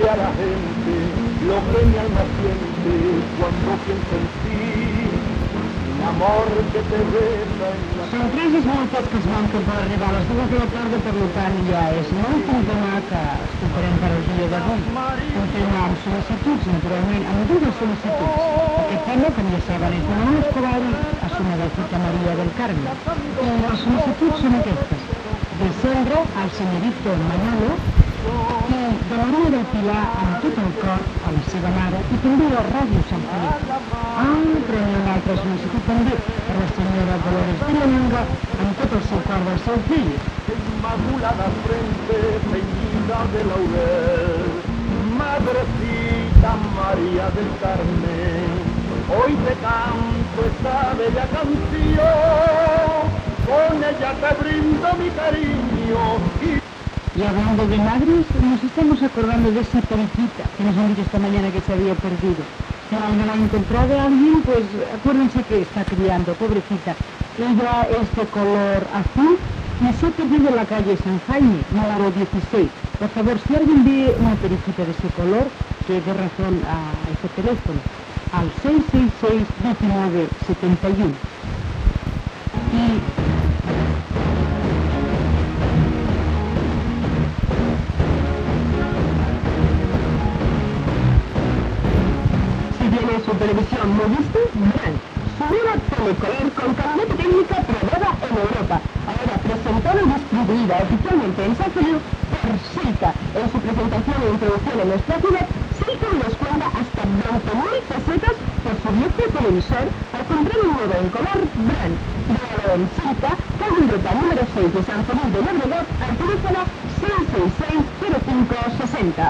a la gente lo que mi alma siente cuando piensa en ti. Mi amor que te besa en la... Són 3 els minuts que es manquen per arribar a les 2 de la tarda, per tant ja és molt temprà que escoltarem per al dia d'avui. Continuem amb sol·licituds, naturalment, amb 2 sol·licituds. Aquest tema, com ja saben, és de Manuel Escobar a su Madrecita María del Carmen. I les sol·licituds són aquestes. De Sandra al senyorito Manolo, i de Maria del Pilar amb tot el cor a la seva mare i també a Ràdio Sant Feliu. Però hi ha una altra sol·licitud també per la senyora Dolores de la Manga amb tot el seu cor del seu fill. Inmaculada frente teñida de laurel, Madrecita María del Carmen, hoy te canto esta bella canción, con ella te brindo mi cariño y... Y hablando de madres, nos estamos acordando de esa periquita que nos han dicho esta mañana que se había perdido. Si no la ha encontrado alguien, pues acuérdense que está criando, pobrecita. Ella es de color azul y se ha perdido en la calle San Jaime, número 16. Por favor, si alguien ve una periquita de ese color, que dé razón a ese teléfono, al 666-1971. Y... su televisión Movistar Brand, su nueva telecolor con calidad técnica probada en Europa, ahora presentada y distribuida oficialmente en San Feliu por Silca. En su presentación e introducción en nuestra ciudad, Silca nos cuenta hasta 20.000 pesetas por su viejo televisor al comprar un nuevo en color Brand. Véalo en Silca, calle Ruta número 6 de San Feliu de Llobregat, al teléfono 666-0560.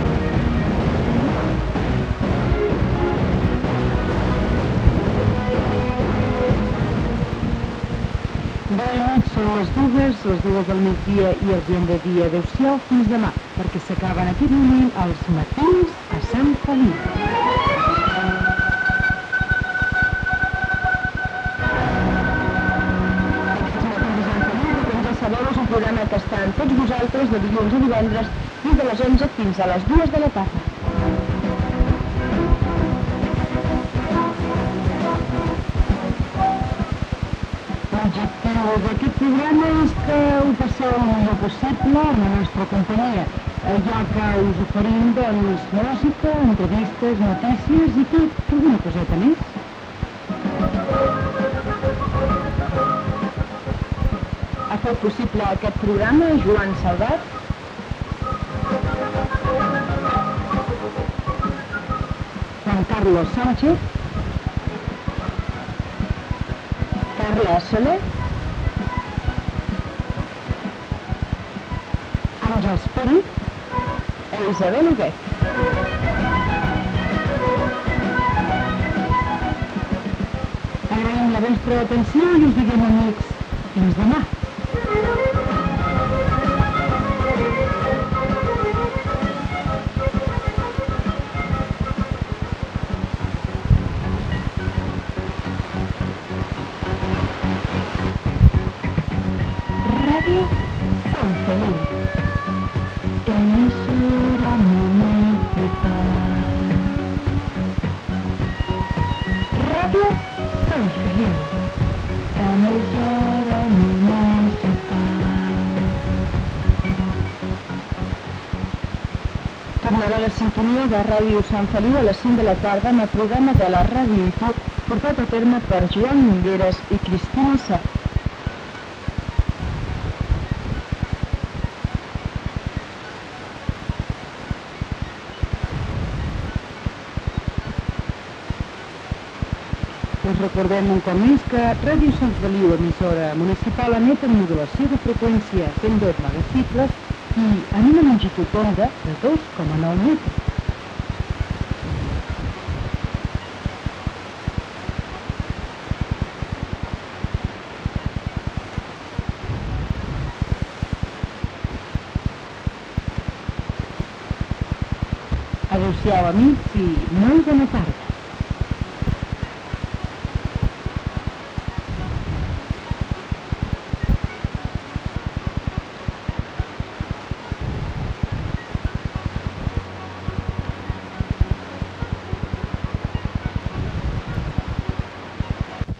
Són les dues del migdia i el dia de dia. Adéu-siau, fins demà, perquè s'acaben aquest moment els matins a Sant Feliu. Com ja sabeu, és un programa que està amb tots vosaltres de dilluns a divendres des de les 11 fins a les 2 de la tarda. L'objectiu d'aquest programa és que ho passeu el millor possible en la nostra companyia, ja que us oferim, doncs, música, entrevistes, notícies i tot, alguna coseta més. Ha fet possible aquest programa Joan Salvat, Juan Carlos Sánchez, Carla Soler, Àngels Peri, Isabel Huguet. Agraïm la vostra atenció i us diguem, amics, fins demà. Tornarà la sintonia de Ràdio Sant Feliu a les 5 de la tarda amb el programa de la Ràdio Info portat a terme per Joan Nogueres i Cristina Sá. Us recordem un cop més que Ràdio Sant Feliu, emissora municipal, emet en modulació de freqüència 102 megacicles i en una longitud d'onda de 2,9 metres. Adéu-siau, amics, i molt bona tarda.